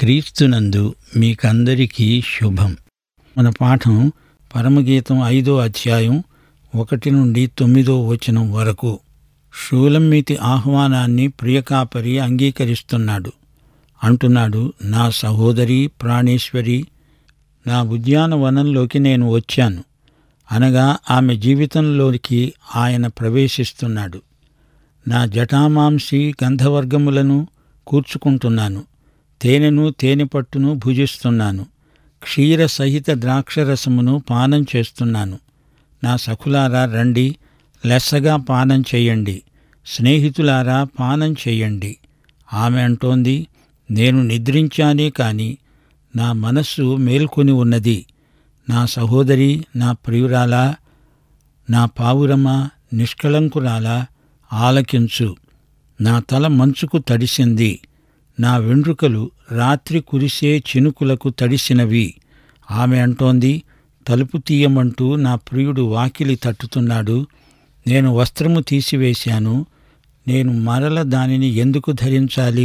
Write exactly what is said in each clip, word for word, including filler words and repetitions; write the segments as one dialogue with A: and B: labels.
A: క్రీస్తునందు మీకందరికీ శుభం. మన పాఠం పరమగీతం ఐదో అధ్యాయం ఒకటి నుండి తొమ్మిదో వచనం వరకు. షూలమ్మీతి ఆహ్వానాన్ని ప్రియకాపరి అంగీకరిస్తున్నాడు. అంటున్నాడు, నా సహోదరి ప్రాణేశ్వరి, నా ఉద్యానవనంలోకి నేను వచ్చాను అనగా ఆమె జీవితంలోకి ఆయన ప్రవేశిస్తున్నాడు. నా జటామాంసి గంధవర్గములను కూర్చుకుంటున్నాను, తేనెను తేనెపట్టును భుజిస్తున్నాను, క్షీర సహిత ద్రాక్షరసమును పానం చేస్తున్నాను. నా సఖులారా రండి, లెస్సగా పానం చెయ్యండి, స్నేహితులారా పానం చెయ్యండి. ఆమె అంటోంది, నేను నిద్రించానే కాని నా మనస్సు మేల్కొని ఉన్నది. నా సహోదరి, నా ప్రియురాలా, నా పావురమా, నిష్కళంకురాలా, ఆలకించు. నా తల మంచుకు తడిసింది, నా వెండ్రుకలు రాత్రి కురిసే చినుకులకు తడిసినవి. ఆమె అంటోంది, తలుపు తీయమంటూ నా ప్రియుడు వాకిలి తట్టుతున్నాడు. నేను వస్త్రము తీసివేశాను, నేను మరల దానిని ఎందుకు ధరించాలి?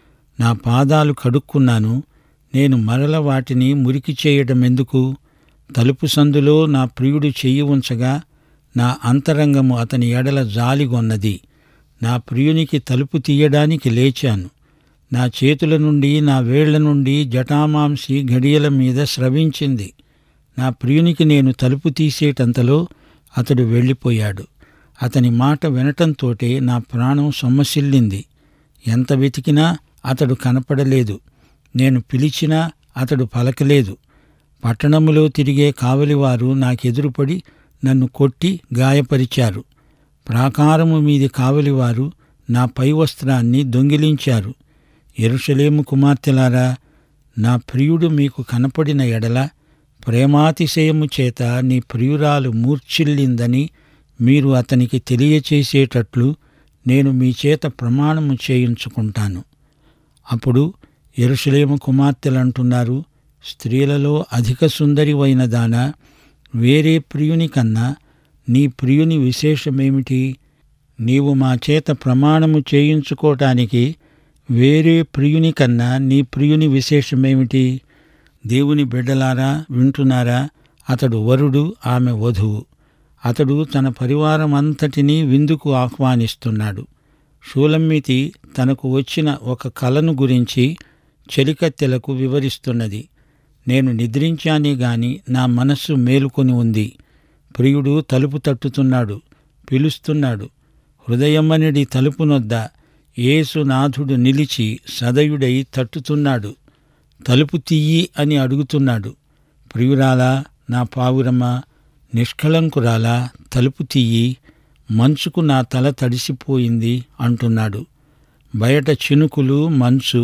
A: నా పాదాలు కడుక్కున్నాను, నేను మరల వాటిని మురికి చేయడమెందుకు? తలుపు సందులో నా ప్రియుడు చెయ్యి ఉంచగా నా అంతరంగము అతని ఎడల జాలిగొన్నది. నా ప్రియునికి తలుపు తీయడానికి లేచాను. నా చేతుల నుండి నా వేళ్ల నుండి జటామాంసి గడియల మీద స్రవించింది. నా ప్రియునికి నేను తలుపు తీసేటంతలో అతడు వెళ్ళిపోయాడు. అతని మాట వినటంతోటే నా ప్రాణం సొమ్మసిల్లింది. ఎంత వెతికినా అతడు కనపడలేదు. నేను పిలిచినా అతడు పలకలేదు. పట్టణములో తిరిగే కావలివారు నాకెదురుపడి నన్ను కొట్టి గాయపరిచారు. ప్రాకారము మీది కావలివారు నా పై వస్త్రాన్ని దొంగిలించారు. యెరూషలేము కుమార్తెలారా, నా ప్రియుడు మీకు కనపడిన ఎడల ప్రేమాతిశయము చేత నీ ప్రియురాలు మూర్ఛిల్లిందని మీరు అతనికి తెలియచేసేటట్లు నేను మీ చేత ప్రమాణము చేయించుకుంటాను. అప్పుడు యెరూషలేము కుమార్తెలంటున్నారు, స్త్రీలలో అధిక సుందరివైన దానా, వేరే ప్రియుని కన్నా నీ ప్రియుని విశేషమేమిటి? నీవు మా చేత ప్రమాణము చేయించుకోవటానికి వేరే ప్రియుని కన్నా నీ ప్రియుని విశేషమేమిటి? దేవుని బిడ్డలారా వింటున్నారా? అతడు వరుడు, ఆమె వధువు. అతడు తన పరివారమంతటినీ విందుకు ఆహ్వానిస్తున్నాడు. షూలమ్మీతి తనకు వచ్చిన ఒక కలను గురించి చెలికత్తెలకు వివరిస్తున్నది. నేను నిద్రించానే గాని నా మనస్సు మేలుకొని ఉంది. ప్రియుడు తలుపు తట్టుతున్నాడు, పిలుస్తున్నాడు. హృదయమనడి తలుపునొద్ద యేసునాథుడు నిలిచి సదయుడై తట్టుతున్నాడు. తలుపు తీయి అని అడుగుతున్నాడు. ప్రియురాలా, నా పావురమా, నిష్కళంకురాలా, తలుపు తీయి, మంచుకు నా తల తడిసిపోయింది అంటున్నాడు. బయట చినుకులు, మంచు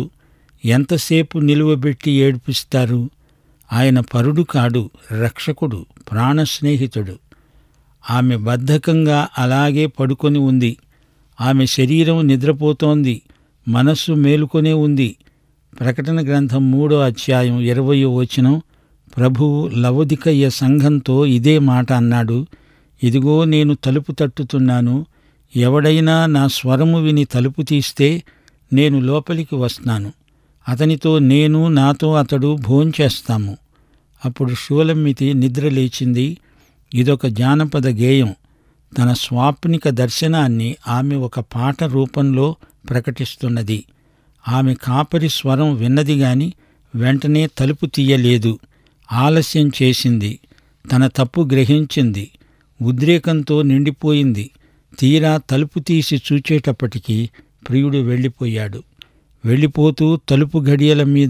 A: ఎంతసేపు నిలువబెట్టి ఏడ్పిస్తారు? ఆయన పరుడు కాడు, రక్షకుడు, ప్రాణస్నేహితుడు. ఆమె బద్ధకంగా అలాగే పడుకొని ఉంది. ఆమె శరీరం నిద్రపోతోంది, మనస్సు మేలుకొనే ఉంది. ప్రకటన గ్రంథం మూడో అధ్యాయం ఇరవయో వచనం, ప్రభువు లవొదికయ్య సంఘంతో ఇదే మాట అన్నాడు. ఇదిగో నేను తలుపు తట్టుతున్నాను. ఎవడైనా నా స్వరము విని తలుపు తీస్తే నేను లోపలికి వస్తాను. అతనితో నేను, నాతో అతడు భోంచేస్తాము. అప్పుడు షూలమ్మీతి నిద్రలేచింది. ఇదొక జానపద గేయం. తన స్వాప్నిక దర్శనాన్ని ఆమె ఒక పాట రూపంలో ప్రకటిస్తున్నది. ఆమె కాపరి స్వరం విన్నది గాని వెంటనే తలుపు తీయలేదు. ఆలస్యం చేసింది. తన తప్పు గ్రహించింది. ఉద్రేకంతో నిండిపోయింది. తీరా తలుపు తీసి చూచేటప్పటికీ ప్రియుడు వెళ్ళిపోయాడు. వెళ్ళిపోతూ తలుపు గడియల మీద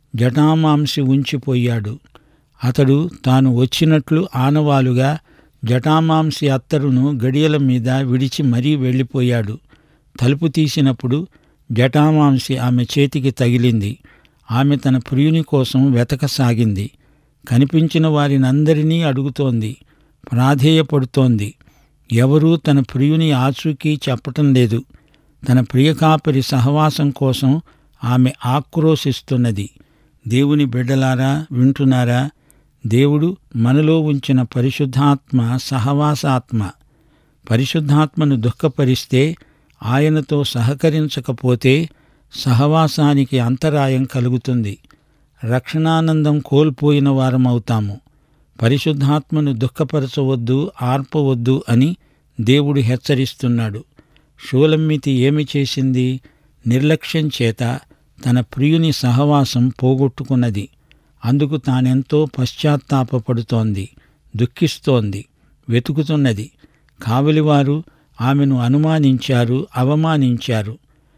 A: జటామాంసి ఉంచిపోయాడు. అతడు తాను వచ్చినట్లు ఆనవాలుగా జటామాంసి అత్తరును గడియల మీద విడిచి మరీ వెళ్ళిపోయాడు. తలుపు తీసినప్పుడు జటామాంసి ఆమె చేతికి తగిలింది. ఆమె తన ప్రియుని కోసం వెతకసాగింది. కనిపించిన వారినందరినీ అడుగుతోంది, ప్రాధేయపడుతోంది. ఎవరూ తన ప్రియుని ఆచూకీ చెప్పటం లేదు. తన ప్రియకాపరి సహవాసం కోసం ఆమె ఆక్రోశిస్తున్నది. దేవుని బిడ్డలారా వింటున్నారా? దేవుడు మనలో ఉంచిన పరిశుద్ధాత్మ సహవాసాత్మ. పరిశుద్ధాత్మను దుఃఖపరిస్తే, ఆయనతో సహకరించకపోతే సహవాసానికి అంతరాయం కలుగుతుంది. రక్షణానందం కోల్పోయిన వారమవుతాము. పరిశుద్ధాత్మను దుఃఖపరచవద్దు, ఆర్పవద్దు అని దేవుడు హెచ్చరిస్తున్నాడు. షూలమ్మితి ఏమి చేసింది? నిర్లక్ష్యం చేత తన ప్రియుని సహవాసం పోగొట్టుకున్నది. అందుకు తానెంతో పశ్చాత్తాపపడుతోంది, దుఃఖిస్తోంది, వెతుకుతున్నది. కావలివారు ఆమెను అనుమానించారు, అవమానించారు.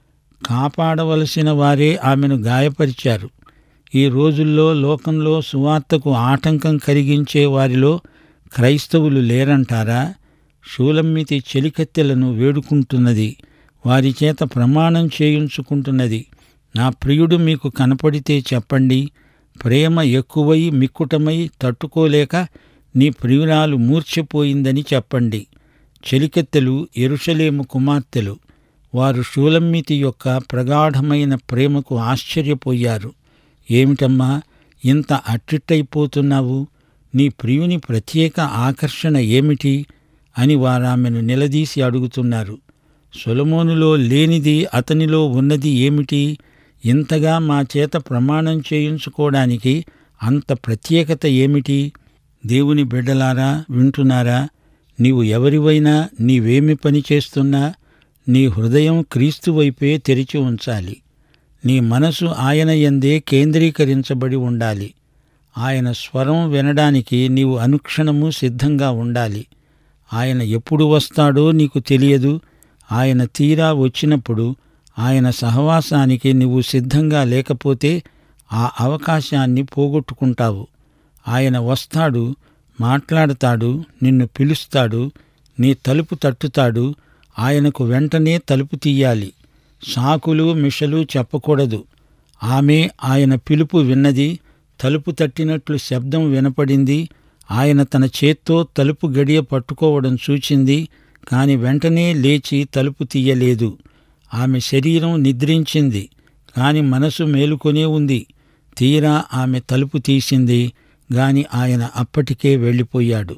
A: కాపాడవలసిన వారే ఆమెను గాయపరిచారు. ఈ రోజుల్లో లోకంలో సువార్తకు ఆటంకం కలిగించే వారిలో క్రైస్తవులు లేరంటారా? షూలమ్మితి చెలికత్తెలను వేడుకుంటున్నది, వారి చేత ప్రమాణం చేయించుకుంటున్నది. నా ప్రియుడు మీకు కనపడితే చెప్పండి. ప్రేమ ఎక్కువై మిక్కుటమై తట్టుకోలేక నీ ప్రియురాలు మూర్ఛపోయిందని చెప్పండి. చెలికత్తెలు యెరూషలేము కుమార్తెలు. వారు షూలమ్మితి యొక్క ప్రగాఢమైన ప్రేమకు ఆశ్చర్యపోయారు. ఏమిటమ్మా, ఇంత అట్టిట్టయిపోతున్నావు? నీ ప్రియుని ప్రత్యేక ఆకర్షణ ఏమిటి అని వారామెను నిలదీసి అడుగుతున్నారు. సొలొమోనులో లేనిది అతనిలో ఉన్నది ఏమిటి? ఇంతగా మా చేత ప్రమాణం చేయించుకోవడానికి అంత ప్రత్యేకత ఏమిటి? దేవుని బిడ్డలారా, వింటున్నారా? నీవు ఎవరివైనా, నీవేమి పని చేస్తున్నా నీ హృదయం క్రీస్తు వైపే తెరిచి ఉంచాలి. నీ మనసు ఆయన యందే కేంద్రీకరించబడి ఉండాలి. ఆయన స్వరం వినడానికి నీవు అనుక్షణము సిద్ధంగా ఉండాలి. ఆయన ఎప్పుడు వస్తాడో నీకు తెలియదు. ఆయన తీరా వచ్చినప్పుడు ఆయన సహవాసానికి నువ్వు సిద్ధంగా లేకపోతే ఆ అవకాశాన్ని పోగొట్టుకుంటావు. ఆయన వస్తాడు, మాట్లాడతాడు, నిన్ను పిలుస్తాడు, నీ తలుపు తట్టుతాడు. ఆయనకు వెంటనే తలుపు తీయాలి. సాకులు మిషలు చెప్పకూడదు. ఆమె ఆయన పిలుపు విన్నది. తలుపు తట్టినట్లు శబ్దం వినపడింది. ఆయన తన చేత్తో తలుపు గడియ పట్టుకోవడం చూచింది. కాని వెంటనే లేచి తలుపు తీయలేదు. ఆమె శరీరం నిద్రించింది, కాని మనసు మేలుకొనే ఉంది. తీరా ఆమె తలుపు తీసింది, గాని ఆయన అప్పటికే వెళ్ళిపోయాడు.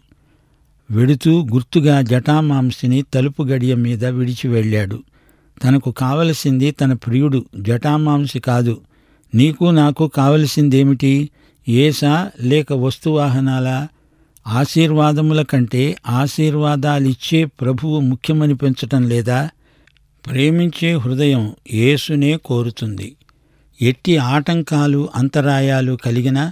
A: వెడుతూ గుర్తుగా జటామాంసిని తలుపు గడియ మీద విడిచి వెళ్ళాడు. తనకు కావలసింది తన ప్రియుడు, జటామాంసి కాదు. నీకు నాకు కావలసిందేమిటి? ఏసా లేక వస్తువాహనాలా? ఆశీర్వాదముల కంటే ఆశీర్వాదాలిచ్చే ప్రభువు ముఖ్యమనిపించటం లేదా? ప్రేమించే హృదయం యేసునే కోరుతుంది. ఎట్టి ఆటంకాలు, అంతరాయాలు కలిగినా,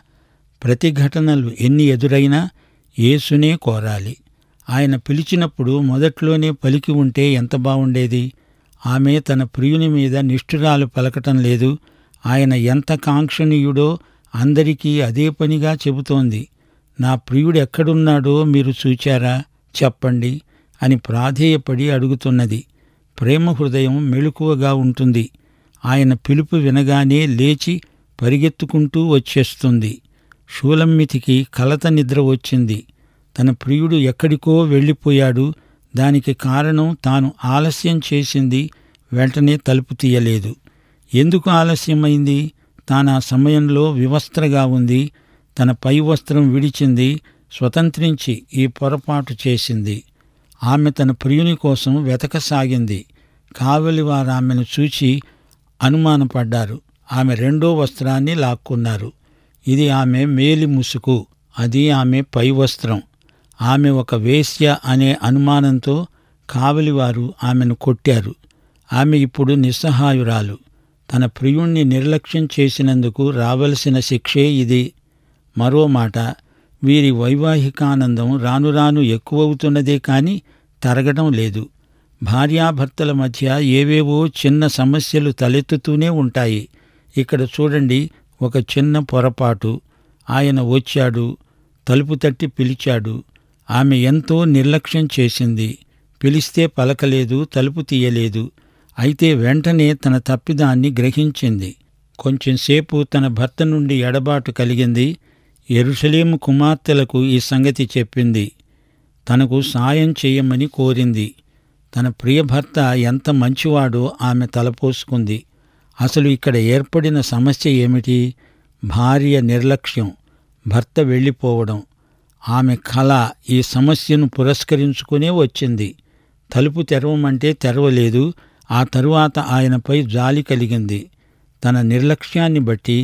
A: ప్రతిఘటనలు ఎన్ని ఎదురైనా యేసునే కోరాలి. ఆయన పిలిచినప్పుడు మొదట్లోనే పలికి ఉంటే ఎంత బావుండేది. ఆమె తన ప్రియుని మీద నిష్ఠురాలు పలకటం లేదు. ఆయన ఎంత కాంక్షణీయుడో అందరికీ అదే పనిగా చెబుతోంది. నా ప్రియుడెక్కడున్నాడో మీరు చూచారా? చెప్పండి అని ప్రాధేయపడి అడుగుతున్నది. ప్రేమ హృదయం మెలకువగా ఉంటుంది. ఆయన పిలుపు వినగానే లేచి పరిగెత్తుకుంటూ వచ్చేస్తుంది. షూలమ్మితికి కలత నిద్ర వచ్చింది. తన ప్రియుడు ఎక్కడికో వెళ్ళిపోయాడు. దానికి కారణం తాను ఆలస్యం చేసింది, వెంటనే తలుపు తీయలేదు. ఎందుకు ఆలస్యమైంది? తాను ఆ సమయంలో వివస్త్రగా ఉంది. తన పై వస్త్రం విడిచింది, స్వతంత్రించి ఈ పొరపాటు చేసింది. ఆమె తన ప్రియుని కోసం వెతకసాగింది. కావలి వారామెను చూచి అనుమానపడ్డారు. ఆమె రెండో వస్త్రాన్ని లాక్కున్నారు. ఇది ఆమె మేలి ముసుగు, అది ఆమె పై వస్త్రం. ఆమె ఒక వేశ్య అనే అనుమానంతో కావలివారు ఆమెను కొట్టారు. ఆమె ఇప్పుడు నిస్సహాయురాలు. తన ప్రియుణ్ణి నిర్లక్ష్యం చేసినందుకు రావలసిన శిక్షే ఇది. మరో మాట, వీరి వైవాహికానందం రాను రాను ఎక్కువవుతున్నదే కాని తరగడం లేదు. భార్యాభర్తల మధ్య ఏవేవో చిన్న సమస్యలు తలెత్తుతూనే ఉంటాయి. ఇక్కడ చూడండి, ఒక చిన్న పొరపాటు. ఆయన వచ్చాడు, తలుపు తట్టి పిలిచాడు. ఆమె ఎంతో నిర్లక్ష్యం చేసింది. పిలిస్తే పలకలేదు, తలుపు తీయలేదు. అయితే వెంటనే తన తప్పిదాన్ని గ్రహించింది. కొంచెంసేపు తన భర్త నుండి ఎడబాటు కలిగింది. యెరూషలేము కుమార్తెలకు ఈ సంగతి చెప్పింది. తనకు సాయం చేయమని కోరింది. తన ప్రియభర్త ఎంత మంచివాడో ఆమె తలపోసుకుంది. అసలు ఇక్కడ ఏర్పడిన సమస్య ఏమిటి? భార్య నిర్లక్ష్యం, భర్త వెళ్ళిపోవడం. ఆమె కల ఈ సమస్యను పురస్కరించుకునే వచ్చింది. తలుపు తెరవమంటే తెరవలేదు. ఆ తరువాత ఆయనపై జాలి కలిగింది. తన నిర్లక్ష్యాన్ని బట్టి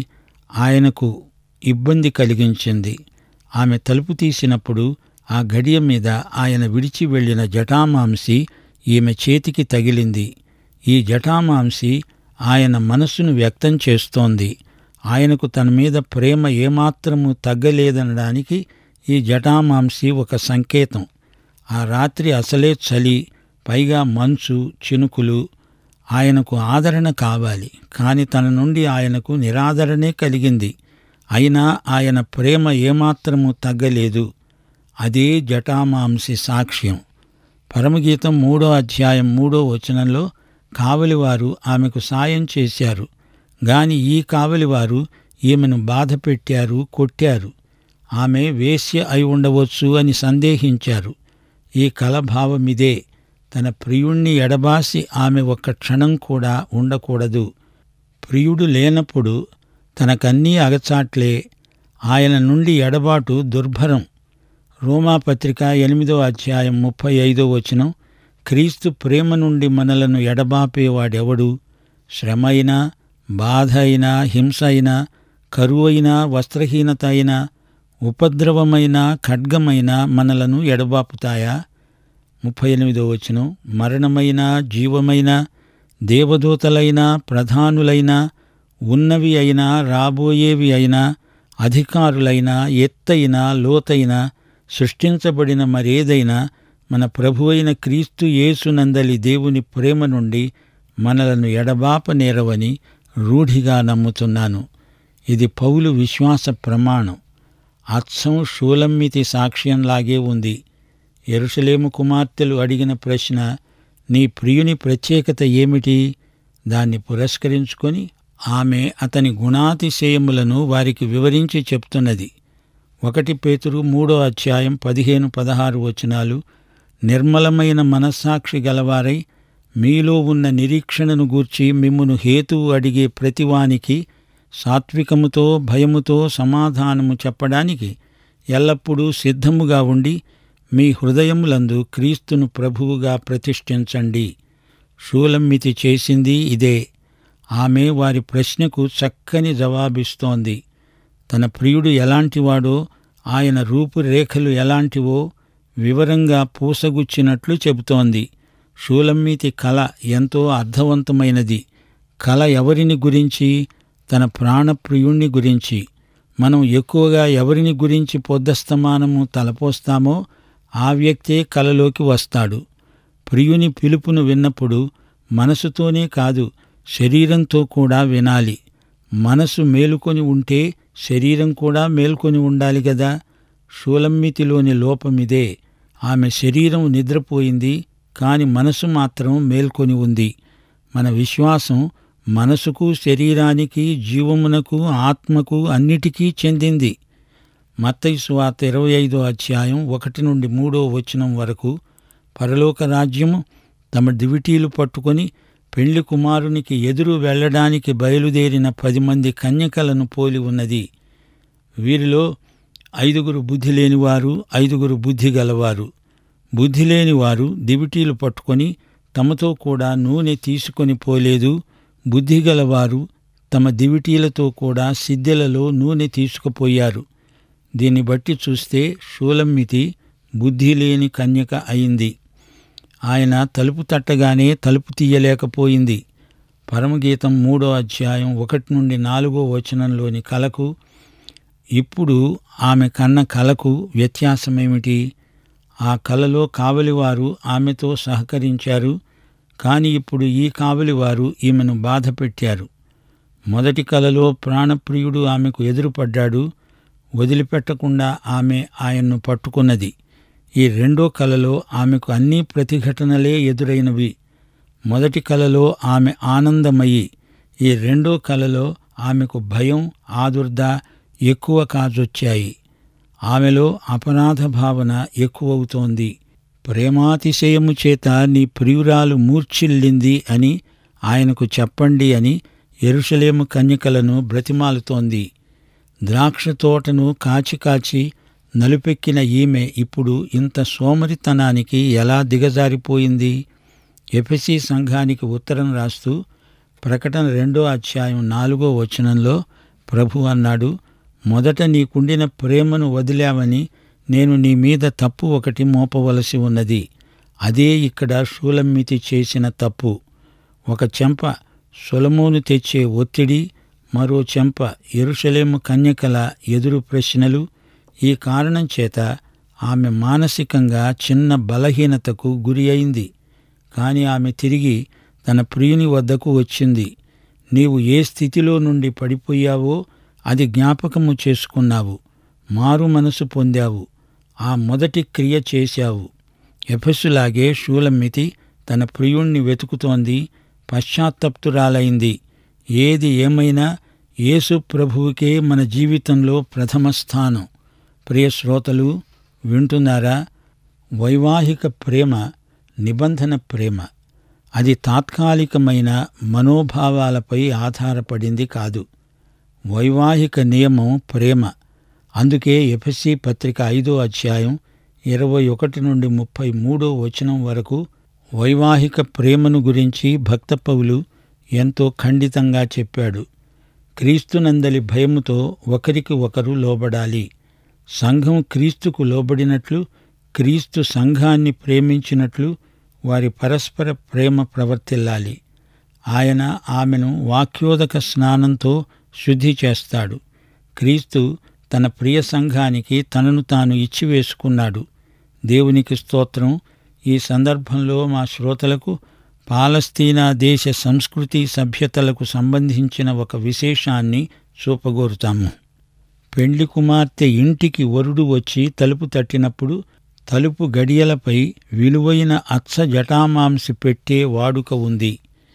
A: ఆయనకు ఇబ్బంది కలిగించింది. ఆమె తలుపు తీసినప్పుడు ఆ గడియ మీద ఆయన విడిచి వెళ్లిన జటామాంసి ఈమె చేతికి తగిలింది. ఈ జటామాంసి ఆయన మనస్సును వ్యక్తం చేస్తోంది. ఆయనకు తన మీద ప్రేమ ఏమాత్రము తగ్గలేదనడానికి ఈ జటామాంసి ఒక సంకేతం. ఆ రాత్రి అసలే చలి, పైగా మంచు, చినుకులు. ఆయనకు ఆదరణ కావాలి, కాని తన నుండి ఆయనకు నిరాదరణే కలిగింది. అయినా ఆయన ప్రేమ ఏమాత్రము తగ్గలేదు. అదే జటామాంసి సాక్ష్యం. పరమగీతం మూడో అధ్యాయం మూడో వచనంలో కావలివారు ఆమెకు సాయం చేశారు, గాని ఈ కావలివారు ఈమెను బాధ పెట్టారు, కొట్టారు. ఆమె వేశ్య అయి ఉండవచ్చు అని సందేహించారు. ఈ కలభావమిదే. తన ప్రియుణ్ణి ఎడబాసి ఆమె ఒక్క క్షణం కూడా ఉండకూడదు. ప్రియుడు లేనప్పుడు తనకన్నీ అగచాట్లే. ఆయన నుండి ఎడబాటు దుర్భరం. రోమాపత్రిక ఎనిమిదో అధ్యాయం ముప్పై ఐదో వచనం, క్రీస్తు ప్రేమ నుండి మనలను ఎడబాపేవాడెవడు? శ్రమ అయినా, బాధ అయినా, హింస అయినా, కరువు అయినా, వస్త్రహీనత అయినా, ఉపద్రవమైన, ఖడ్గమైన మనలను ఎడబాపుతాయా? ముప్పై ఎనిమిదో వచనం, మరణమైన, జీవమైన, దేవదూతలైనా, ప్రధానులైనా, ఉన్నవి అయినా, రాబోయేవి అయినా, అధికారులైనా, ఎత్తైన, లోతైన, సృష్టించబడిన మరేదైనా మన ప్రభువైన క్రీస్తు యేసునందలి దేవుని ప్రేమ నుండి మనలను ఎడబాపనేరవని రూఢిగా నమ్ముతున్నాను. ఇది పౌలు విశ్వాస ప్రమాణం. అచ్చం షూలమ్మితి సాక్ష్యంలాగే ఉంది. యెరూషలేము కుమార్తెలు అడిగిన ప్రశ్న, నీ ప్రియుని ప్రత్యేకత ఏమిటి? దాన్ని పురస్కరించుకొని ఆమె అతని గుణాతిశయములను వారికి వివరించి చెప్తున్నది. ఒకటి పేతురు మూడో అధ్యాయం పదిహేను పదహారు వచనాలు, నిర్మలమైన మనస్సాక్షి గలవారై మీలో ఉన్న నిరీక్షణను గూర్చి మిమ్మును హేతువు అడిగే ప్రతివానికి సాత్వికముతో భయముతో సమాధానము చెప్పడానికి ఎల్లప్పుడూ సిద్ధముగా ఉండి మీ హృదయములందు క్రీస్తును ప్రభువుగా ప్రతిష్ఠించండి. షూలమ్మితి చేసింది ఇదే. ఆమె వారి ప్రశ్నకు చక్కని జవాబిస్తోంది. తన ప్రియుడు ఎలాంటివాడో, ఆయన రూపురేఖలు ఎలాంటివో వివరంగా పూసగుచ్చినట్లు చెబుతోంది. షూలమ్మితి కల ఎంతో అర్థవంతమైనది. కల ఎవరిని గురించి? తన ప్రాణప్రియుణ్ణి గురించి. మనం ఎక్కువగా ఎవరిని గురించి పొద్దస్తమానము తలపోస్తామో ఆ వ్యక్తే కలలోకి వస్తాడు. ప్రియుని పిలుపును విన్నప్పుడు మనసుతోనే కాదు, శరీరంతో కూడా వినాలి. మనసు మేలుకొని ఉంటే శరీరం కూడా మేల్కొని ఉండాలి గదా. షూలమ్మితిలోని లోపమిదే. ఆమె శరీరం నిద్రపోయింది, కాని మనసు మాత్రం మేల్కొని ఉంది. మన విశ్వాసం మనసుకు, శరీరానికి, జీవమునకు, ఆత్మకు అన్నిటికీ చెందింది. మత్తయి సువార్త ఇరవై ఐదో అధ్యాయం ఒకటి నుండి మూడో వచనం వరకు, పరలోక రాజ్యము తమ దివిటీలు పట్టుకొని పెళ్లి కుమారునికి ఎదురు వెళ్లడానికి బయలుదేరిన పది మంది కన్యకలను పోలి ఉన్నది. వీరిలో ఐదుగురు బుద్ధి లేనివారు, ఐదుగురు బుద్ధి గలవారు. బుద్ధి లేనివారు దివిటీలు పట్టుకొని తమతో కూడా నూనె తీసుకొని పోలేదు. బుద్ధిగలవారు తమ దివిటీలతో కూడా సిద్దెలలో నూనె తీసుకుపోయారు. దీన్ని బట్టి చూస్తే షూలమ్మితి బుద్ధి లేని కన్యక అయింది. ఆయన తలుపు తట్టగానే తలుపు తీయలేకపోయింది. పరమగీతం మూడో అధ్యాయం ఒకటి నుండి నాలుగో వచనంలోని కలకు, ఇప్పుడు ఆమె కన్న కలకు వ్యత్యాసమేమిటి? ఆ కలలో కావలివారు ఆమెతో సహకరించారు, కాని ఇప్పుడు ఈ కావలివారు ఈమెను బాధ పెట్టారు. మొదటి కలలో ప్రాణప్రియుడు ఆమెకు ఎదురుపడ్డాడు, వదిలిపెట్టకుండా ఆమె ఆయన్ను పట్టుకున్నది. ఈ రెండో కలలో ఆమెకు అన్ని ప్రతిఘటనలే ఎదురైనవి. మొదటి కలలో ఆమె ఆనందమయి, ఈ రెండో కలలో ఆమెకు భయం, ఆదుర్ద ఎక్కువ కాజొచ్చాయి. ఆమెలో అపరాధ భావన ఎక్కువవుతోంది. ప్రేమాతిశయము చేత నీ ప్రియురాలు మూర్ఛిల్లింది అని ఆయనకు చెప్పండి అని యెరూషలేము కన్యకలను బ్రతిమాలుతోంది. ద్రాక్ష తోటను కాచి కాచి నలుపెక్కిన ఈమె ఇప్పుడు ఇంత సోమరితనానికి ఎలా దిగజారిపోయింది? ఎఫెసీ సంఘానికి ఉత్తరం రాస్తూ ప్రకటన రెండో అధ్యాయం నాలుగో వచనంలో ప్రభు అన్నాడు, మొదట నీకుండిన ప్రేమను వదిలావని నేను నీ మీద తప్పు ఒకటి మోపవలసి ఉన్నది. అదే ఇక్కడ షూలమ్మితి చేసిన తప్పు. ఒక చెంప సొలొమోను తెచ్చే ఒత్తిడి, మరో చెంప యెరూషలేము కన్యకల ఎదురు ప్రశ్నలు. ఈ కారణం చేత ఆమె మానసికంగా చిన్న బలహీనతకు గురి అయింది. కాని ఆమె తిరిగి తన ప్రియుని వద్దకు వచ్చింది. నీవు ఏ స్థితిలో నుండి పడిపోయావో అది జ్ఞాపకము చేసుకున్నావు. మారు మనసు పొందావు. ఆ మొదటి క్రియ చేశావు. ఎఫెసులాగే షూలమ్మితి తన ప్రియుణ్ణి వెతుకుతోంది, పశ్చాత్తప్తురాలైంది. ఏది ఏమైనా యేసు ప్రభువుకే మన జీవితంలో ప్రథమ స్థానం. ప్రియ శ్రోతలు, వింటున్నారా? వైవాహిక ప్రేమ నిబంధన ప్రేమ. అది తాత్కాలికమైన మనోభావాలపై ఆధారపడింది కాదు. వైవాహిక నియమం ప్రేమ. అందుకే ఎఫెసీ పత్రిక ఐదో అధ్యాయం ఇరవై ఒకటి నుండి ముప్పై మూడో వచనం వరకు వైవాహిక ప్రేమను గురించి భక్త పౌలు ఎంతో ఖండితంగా చెప్పాడు. క్రీస్తునందలి భయముతో ఒకరికి ఒకరు లోబడాలి. సంఘం క్రీస్తుకు లోబడినట్లు, క్రీస్తు సంఘాన్ని ప్రేమించినట్లు వారి పరస్పర ప్రేమ ప్రవర్తిల్లాలి. ఆయన ఆమెను వాక్యోదక స్నానంతో శుద్ధి చేస్తాడు. క్రీస్తు తన ప్రియ సంఘానికి తనను తాను ఇచ్చివేసుకున్నాడు. దేవునికి స్తోత్రం. ఈ సందర్భంలో మా శ్రోతలకు పాలస్తీనా దేశ సంస్కృతి సభ్యతలకు సంబంధించిన ఒక విశేషాన్ని చూపగోరుతాము. పెండ్లి కుమార్తె ఇంటికి వరుడు వచ్చి తలుపు తట్టినప్పుడు తలుపు గడియలపై విలువైన అచ్చ జటామాంసి పెట్టే వాడుక ఉంది.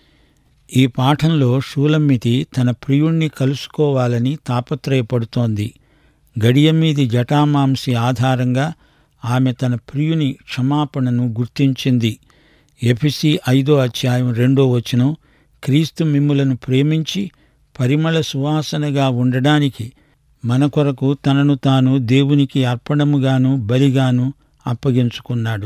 A: ఈ పాఠంలో షూలమ్మితి తన ప్రియుణ్ణి కలుసుకోవాలని తాపత్రయపడుతోంది. గడియమీది జటామాంసి ఆధారంగా ఆమె తన ప్రియుని క్షమాపణను గుర్తించింది. ఎఫెసీ ఐదో అధ్యాయం రెండో వచనం, క్రీస్తు మిమ్ములను ప్రేమించి పరిమళ సువాసనగా ఉండడానికి మన కొరకు తనను తాను దేవునికి అర్పణముగాను బలిగాను అప్పగించుకున్నాడు.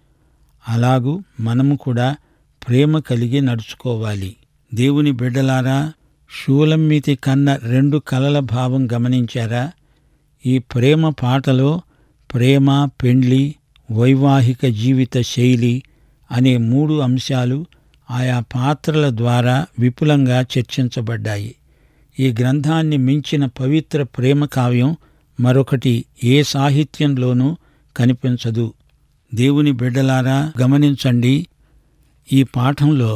A: అలాగూ మనము కూడా ప్రేమ కలిగి నడుచుకోవాలి. దేవుని బిడ్డలారా, షూలమ్మితి కన్న రెండు కలల భావం గమనించారా? ఈ ప్రేమ పాటలో ప్రేమ, పెండ్లి, వైవాహిక జీవిత శైలి అనే మూడు అంశాలు ఆయా పాత్రల ద్వారా విపులంగా చర్చించబడ్డాయి. ఈ గ్రంథాన్ని మించిన పవిత్ర ప్రేమ కావ్యం మరొకటి ఏ సాహిత్యంలోనూ కనిపించదు. దేవుని బిడ్డలారా, గమనించండి. ఈ పాఠంలో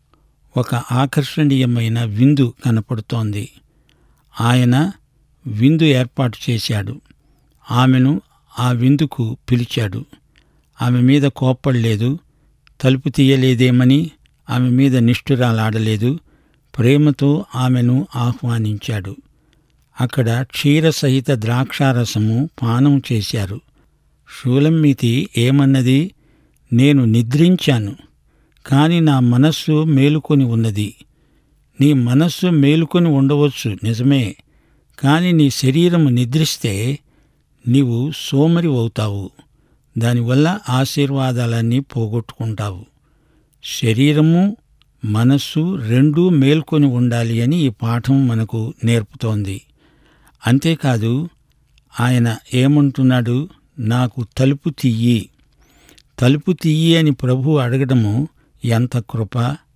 A: ఒక ఆకర్షణీయమైన విందు కనపడుతోంది. ఆయన విందు ఏర్పాటు చేశాడు. ఆమెను ఆ విందుకు పిలిచాడు. ఆమె మీద కోప్పడలేదు, తలుపు తీయలేదేమని ఆమె మీద నిష్ఠురాలాడలేదు. ప్రేమతో ఆమెను ఆహ్వానించాడు. అక్కడ క్షీరసహిత ద్రాక్షారసము పానం చేశారు. షూలమ్మితి ఏమన్నది? నేను నిద్రించాను, కాని నా మనస్సు మేలుకొని ఉన్నది. నీ మనస్సు మేలుకొని ఉండవచ్చు, నిజమే. కాని నీ శరీరము నిద్రిస్తే నీవు సోమరి అవుతావు. దానివల్ల ఆశీర్వాదాలన్నీ పోగొట్టుకుంటావు. శరీరము మనస్సు రెండూ మేల్కొని ఉండాలి అని ఈ పాఠం మనకు నేర్పుతోంది. అంతేకాదు, ఆయన ఏమంటున్నాడు? నాకు తలుపు తీయి. తలుపు తీయి అని ప్రభువు అడగడము ఎంత కృప!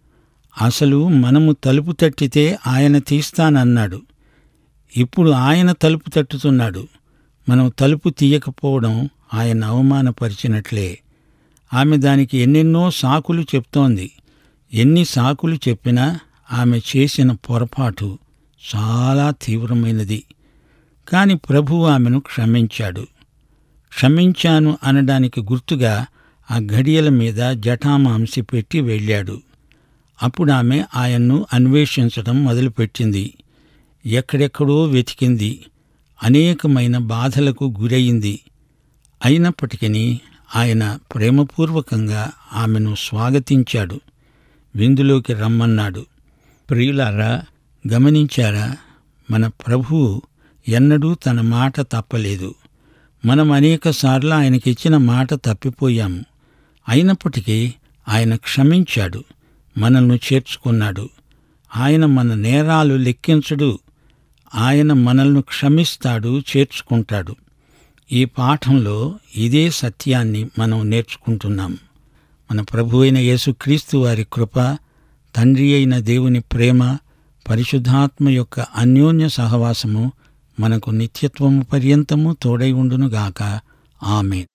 A: అసలు మనము తలుపు తట్టితే ఆయన తీస్తానన్నాడు. ఇప్పుడు ఆయన తలుపు తట్టుతున్నాడు. మనం తలుపు తీయకపోవడం ఆయన అవమానపరిచినట్లే. ఆమె దానికి ఎన్నెన్నో సాకులు చెప్తోంది. ఎన్ని సాకులు చెప్పినా ఆమె చేసిన పొరపాటు చాలా తీవ్రమైనది. కాని ప్రభువు ఆమెను క్షమించాడు. క్షమించాను అనడానికి గుర్తుగా ఆ గడియల మీద జటామాంసి పెట్టి వెళ్ళాడు. అప్పుడు ఆమె ఆయన్ను అన్వేషించడం మొదలుపెట్టింది. ఎక్కడెక్కడో వెతికింది. అనేకమైన బాధలకు గురయింది. అయినప్పటికీ ఆయన ప్రేమపూర్వకంగా ఆమెను స్వాగతించాడు. విందులోకి రమ్మన్నాడు. ప్రియులారా, గమనించారా? మన ప్రభువు ఎన్నడూ తన మాట తప్పలేదు. మనం అనేకసార్లు ఆయనకిచ్చిన మాట తప్పిపోయాము. అయినప్పటికీ ఆయన క్షమించాడు, మనల్ని చేర్చుకున్నాడు. ఆయన మన నేరాలు లెక్కించడు. ఆయన మనల్ని క్షమిస్తాడు, చేర్చుకుంటాడు. ఈ పాఠంలో ఇదే సత్యాన్ని మనం నేర్చుకుంటున్నాం. మన ప్రభువైన యేసుక్రీస్తు వారి కృప, తండ్రి అయిన దేవుని ప్రేమ, పరిశుద్ధాత్మ యొక్క అన్యోన్య సహవాసము మనకు నిత్యత్వము పర్యంతము తోడై ఉండునుగాక. ఆమేన్.